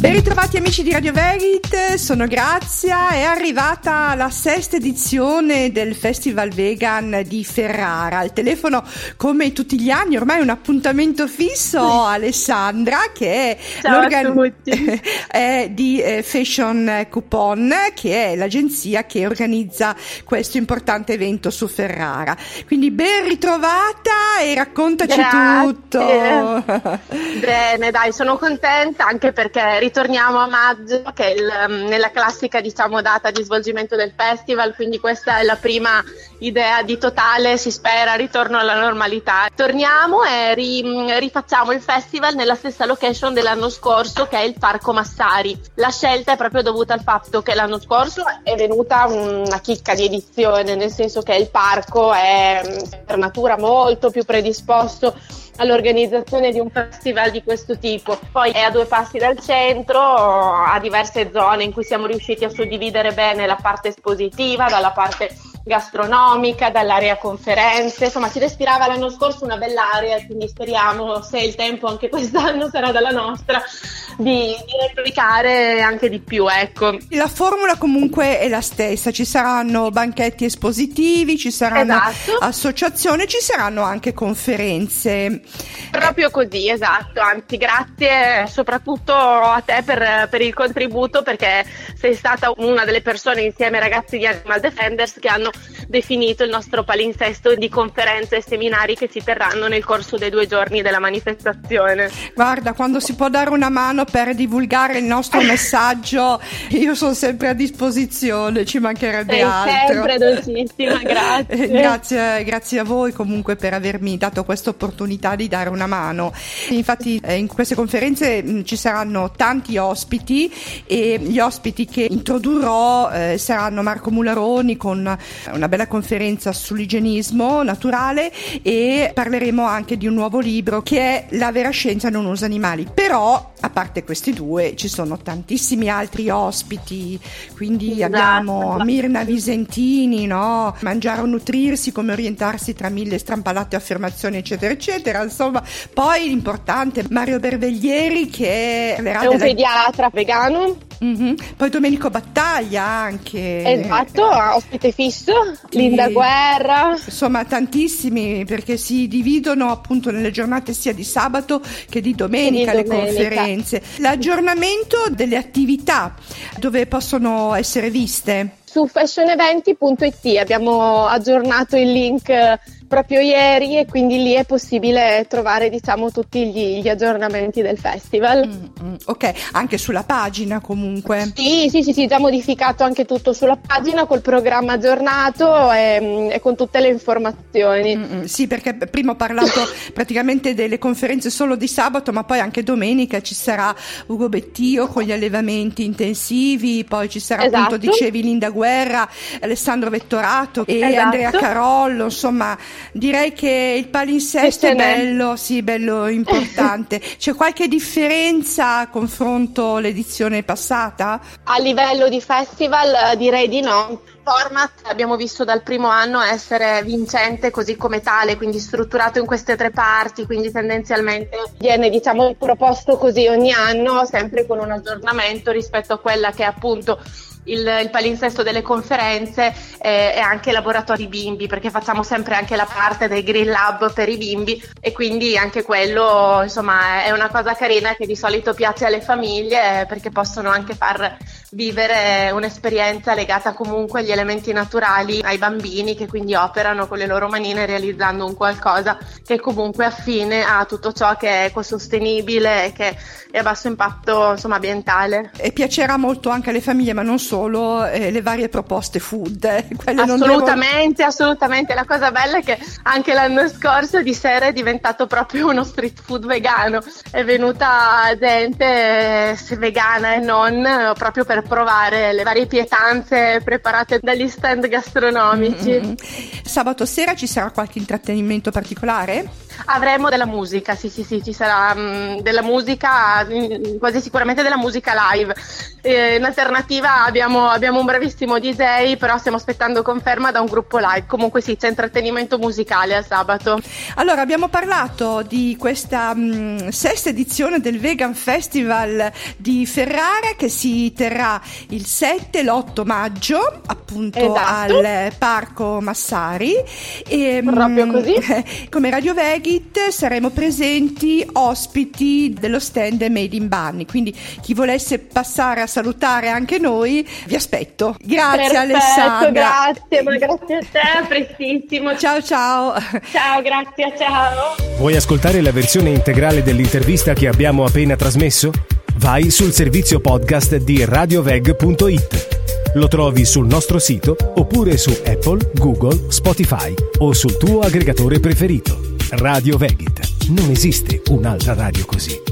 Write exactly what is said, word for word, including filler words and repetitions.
Ben ritrovati amici di Radio Verit, sono Grazia. È arrivata la sesta edizione del Festival Vegan di Ferrara. Al telefono, come tutti gli anni, ormai un appuntamento fisso, Alessandra, che è, Ciao a tutti. è di eh, Fashion Coupon, che è l'agenzia che organizza questo importante evento su Ferrara. Quindi ben ritrovata e raccontaci Grazie. tutto. Bene, dai, sono contenta anche perché ritorniamo a maggio, che è il, nella classica, diciamo, data di svolgimento del festival, quindi questa è la prima idea di totale, si spera, ritorno alla normalità. Torniamo e ri, rifacciamo il festival nella stessa location dell'anno scorso, che è il Parco Massari. La scelta è proprio dovuta al fatto che l'anno scorso è venuta una chicca di edizione, nel senso che il parco è per natura molto più predisposto all'organizzazione di un festival di questo tipo. Poi è a due passi dal centro, ha diverse zone in cui siamo riusciti a suddividere bene la parte espositiva dalla parte gastronomica, dall'area conferenze, insomma si respirava l'anno scorso una bella area, quindi speriamo, se il tempo anche quest'anno sarà dalla nostra, di, di replicare anche di più, ecco. La formula comunque è la stessa, ci saranno banchetti espositivi, ci saranno esatto. associazioni, ci saranno anche conferenze. Proprio così, esatto, anzi grazie soprattutto a te per, per il contributo, perché sei stata una delle persone insieme ai ragazzi di Animal Defenders che hanno definito il nostro palinsesto di conferenze e seminari che si terranno nel corso dei due giorni della manifestazione. Guarda, quando si può dare una mano per divulgare il nostro messaggio, io sono sempre a disposizione, ci mancherebbe Sei altro. Sempre dolcissima, grazie. grazie. Grazie a voi comunque per avermi dato questa opportunità di dare una mano. Infatti eh, in queste conferenze mh, ci saranno tanti ospiti, e gli ospiti che introdurrò eh, saranno Marco Mularoni con una bella conferenza sull'igienismo naturale, e parleremo anche di un nuovo libro che è La vera scienza non usa animali. Però a parte questi due ci sono tantissimi altri ospiti, quindi esatto, abbiamo esatto. Mirna Visentini, no? Mangiare o nutrirsi, come orientarsi tra mille strampalate affermazioni eccetera eccetera, insomma. Poi l'importante Mario Berveglieri, che è della... un pediatra vegano. Mm-hmm. Poi Domenico Battaglia anche, esatto, ospite fisso, che... Linda Guerra, insomma tantissimi, perché si dividono appunto nelle giornate sia di sabato che di domenica, che di domenica. Le conferenze. L'aggiornamento delle attività dove possono essere viste? Su fashion eventi punto it abbiamo aggiornato il link proprio ieri, e quindi lì è possibile trovare, diciamo, tutti gli, gli aggiornamenti del festival. Mm-hmm. Ok, anche sulla pagina comunque? Sì, sì, sì, sì, già modificato anche tutto sulla pagina col programma aggiornato e, e con tutte le informazioni. Mm-hmm. Sì, perché prima ho parlato praticamente delle conferenze solo di sabato, ma poi anche domenica ci sarà Ugo Bettio con gli allevamenti intensivi, poi ci sarà esatto. appunto, dicevi, Linda Guerra, Alessandro Vettorato e esatto. Andrea Carollo, insomma. Direi che il palinsesto è bello, sì, bello importante. C'è qualche differenza a confronto l'edizione passata? A livello di festival direi di no. Il format abbiamo visto dal primo anno essere vincente così come tale, quindi strutturato in queste tre parti, quindi tendenzialmente viene, diciamo, proposto così ogni anno, sempre con un aggiornamento rispetto a quella che è appunto Il, il palinsesto delle conferenze eh, e anche laboratori bimbi, perché facciamo sempre anche la parte del grill lab per i bimbi, e quindi anche quello, insomma, è una cosa carina che di solito piace alle famiglie, eh, perché possono anche far vivere un'esperienza legata comunque agli elementi naturali ai bambini, che quindi operano con le loro manine realizzando un qualcosa che comunque è affine a tutto ciò che è ecosostenibile e che è a basso impatto, insomma, ambientale. E piacerà molto anche alle famiglie, ma non solo, eh, le varie proposte food. Eh, assolutamente, non devo... assolutamente. La cosa bella è che anche l'anno scorso di sera è diventato proprio uno street food vegano. È venuta gente eh, vegana e non, proprio per provare le varie pietanze preparate dagli stand gastronomici. Mm-hmm. Sabato sera ci sarà qualche intrattenimento particolare? Avremo della musica, sì sì sì, ci sarà mh, della musica, mh, quasi sicuramente della musica live. Eh, in alternativa abbiamo, abbiamo un bravissimo D J, però stiamo aspettando conferma da un gruppo live. Comunque sì, c'è intrattenimento musicale al sabato. Allora, abbiamo parlato di questa mh, sesta edizione del Vegan Festival di Ferrara, che si terrà il sette e l'otto maggio, appunto, esatto, al Parco Massari. E, proprio così. Come Radio Vegit saremo presenti ospiti dello stand Made in Bunny, quindi chi volesse passare a salutare anche noi vi aspetto. Grazie. Perfetto, Alessandra. Grazie, ma grazie a te, a prestissimo. Ciao ciao. Ciao, grazie, ciao. Vuoi ascoltare la versione integrale dell'intervista che abbiamo appena trasmesso? Vai sul servizio podcast di radioveg punto it. Lo trovi sul nostro sito oppure su Apple, Google, Spotify o sul tuo aggregatore preferito. Radio Vegit. Non esiste un'altra radio così.